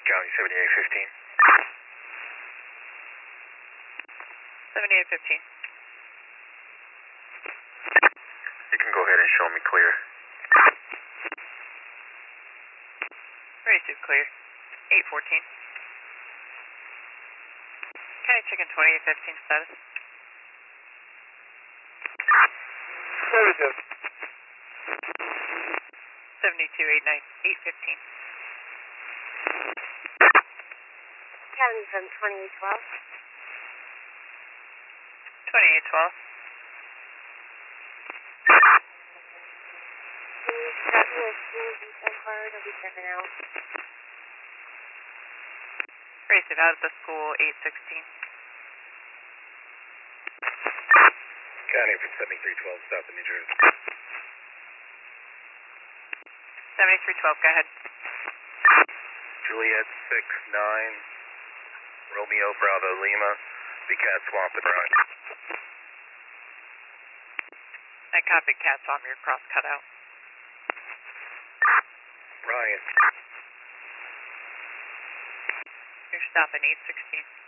County 7815. 7815. You can go ahead and show me clear. Received clear. 814. County Chicken 2815 status. 7289 815. County from 2812. 2812. Can you start me a school detail card? I'll be stepping out. Received out of the school 816. County from 7312 south of New Jersey. 7312, go ahead. Juliet 69, Romeo Bravo Lima, the Cat Swamp and Ryan. I copied Cat Swamp, your cross cut out. Ryan. You're stopping 816.